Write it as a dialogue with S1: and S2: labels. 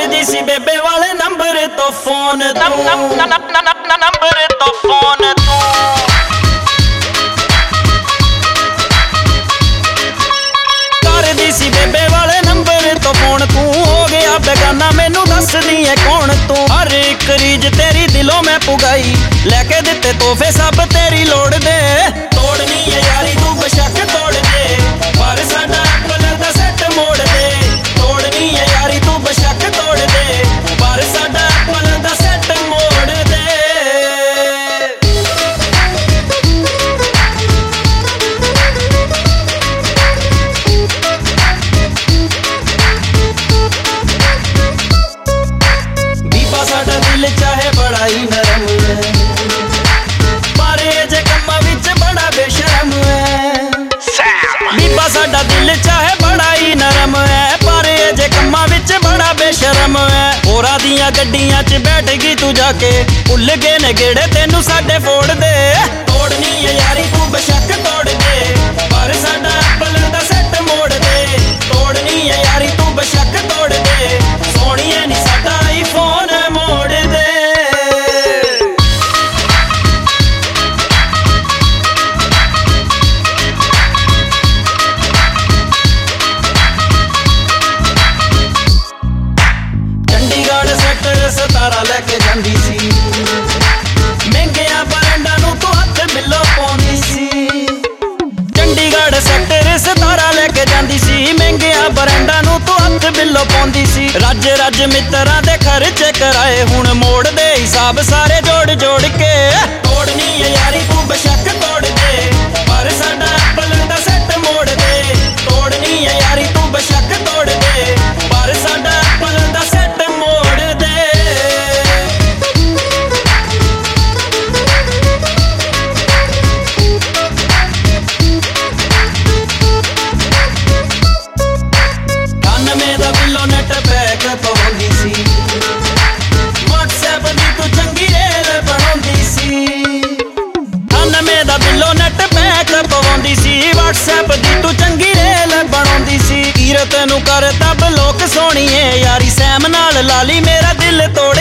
S1: ਕਰਦੀ ਸੀ ਬੇਬੇ ਵਾਲੇ ਨੰਬਰ ਤੋਂ ਫੋਨ ਨੰਬਰ ਤੋਂ ਫੋਨ ਤੂੰ ਕਰਦੀ ਸੀ ਬੇਬੇ ਵਾਲੇ ਨੰਬਰ ਤੋਂ ਫੋਨ ਤੂੰ ਹੋ ਗਿਆ ਬੇਗਾਨਾ ਮੈਨੂੰ ਦੱਸਦੀ ਐ ਕੌਣ ਤੂੰ ਹਰ ਇੱਕ ਰੀਝ ਤੇਰੀ ਦਿਲੋਂ ਮੈਂ ਪੁਗਾਈ ਲੈ ਕੇ ਦਿੱਤੇ ਤੋਹਫੇ ਸਭ ਤੇਰੀ ਲੋੜ ਦੇ ਤੋੜਨੀ ਐ ਯਾਰੀ ਤੂੰ ਬੇਸ਼ੱਕ ਤੋੜ ਦੇ ਪਰ ਸਾਡਾ ਐਪਲ ਦਾ ਸੈੱਟ ਮੋੜ ਦੇ ਤੋੜਨੀ ਐ ਯਾਰੀ ਤੂੰ ਬੇਸ਼ੱਕ ਤੋੜ ਦੇ ਪਰ ਸਾਡਾ ਐਪਲ ਦਾ ਸੈੱਟ ਮੋੜ ਦੇ ਬੀਬਾ ਸਾਡਾ ਦਿਲ ਚਾਹੇ ਬੜਾ ਹੀ ਨਰਮ ਹੈ ਪਰ ਇਹ ਜੇ ਕੰਮਾਂ ਵਿੱਚ ਬੜਾ ਬੇਸ਼ਰਮ ਹੈ ਬੀਬਾ ਸਾਡਾ ਦਿਲ ਚਾਹੇ ਬੜਾ ਹੀ ਨਰਮ ਹੈ ਪਰ ਇਹ ਜੇ ਕੰਮਾਂ ਵਿੱਚ ਬੜਾ ਬੇਸ਼ਰਮ ਹੈ ਹੋਰਾਂ ਦੀਆਂ ਗੱਡੀਆਂ 'ਚ ਬੈਠ ਗਈ ਤੂੰ ਜਾ ਕੇ ਭੁੱਲ ਗਏ ਨੇ ਗੇੜੇ ਤੈਨੂੰ ਸਾਡੇ ਫੋੜ ਦੇ ਤੋੜਨੀ ਹੈ ਯਾਰੀ ਤੂੰ ਬੇਸ਼ੱਕ ਤੋੜ ਦੇ ਪਰ ਸਾਡਾ ਐਪਲ ਦਾ ਸੈੱਟ ਮੋੜ ਦੇ ਤੋੜਨੀ ਹੈ ਯਾਰੀ ਤੂੰ ਬੇਸ਼ੱਕ ਤੋੜ ਦੇ ਸੋਹਣੀਏ ਨੀ ਸਾਡਾ ਆਈਫੋਨ ਮੋੜ ਦੇ ਚੰਡੀਗੜ੍ਹ ਸੈਕਟਰ 17 ਲੈ ਕੇ ਜਾਂਦੀ ਸੀ ਮਹਿੰਗਿਆਂ ਬਰੈਂਡਾਂ ਨੂੰ ਤੂੰ ਹੱਥ ਬਿੱਲੋ ਪਾਉਂਦੀ ਸੀ ਚੰਡੀਗੜ੍ਹ ਸੈਕਟਰ 17 ਲੈ ਕੇ ਜਾਂਦੀ ਸੀ ਮਹਿੰਗਿਆਂ ਬਰੈਂਡਾਂ ਨੂੰ ਤੂੰ ਹੱਥ ਬਿੱਲੋ ਪਾਉਂਦੀ ਸੀ ਰੱਜ ਰੱਜ ਮਿੱਤਰਾਂ ਦੇ ਖਰਚੇ ਕਰਾਏ ਹੁਣ ਮੋੜ ਦੇ ਹਿਸਾਬ ਸਾਰੇ ਜੋੜ ਜੋੜ ਕੇ ਤੋੜਨੀ ਹੈ ਯਾਰੀ ਤੂੰ ਬੇਸ਼ੱਕ ਤੋੜ ਦੇ ਪਰ ਸਾਡਾ ਐਪਲ ਦਾ ਸੈੱਟ ਮੋੜ ਦੇ ਤੋੜਨੀ ਹੈ ਯਾਰੀ ਤੂੰ ਬੇਸ਼ੱਕ ਤੋੜ ਦੇ ਪਰ ਸਾਡਾ ਐਪਲ ਦਾ ਸੈੱਟ ਮੋੜ ਦੇ ਦਾ ਬਿੱਲੋ ਨੈਟ ਪੈਕ ਪਾਉਂਦੀ ਸੀ WhatsApp ਦੀ ਤੂੰ ਚੰਗੀ ਰੇਲ ਬਣਾਉਂਦੀ ਸੀ 98 ਦਾ ਬਿੱਲੋ ਨੈਟ ਪੈਕ ਪਾਉਂਦੀ ਸੀ WhatsApp ਦੀ ਤੂੰ ਚੰਗੀ ਰੇਲ ਬਣਾਉਂਦੀ ਸੀ ਕੀਰਤ ਨੂੰ ਕਰਤਾ ਬਲੋਕ ਸੋਹਣੀਏ ਯਾਰੀ ਸੈਮ ਨਾਲ ਲਾਲੀ ਮੇਰਾ ਦਿਲ ਤੋੜ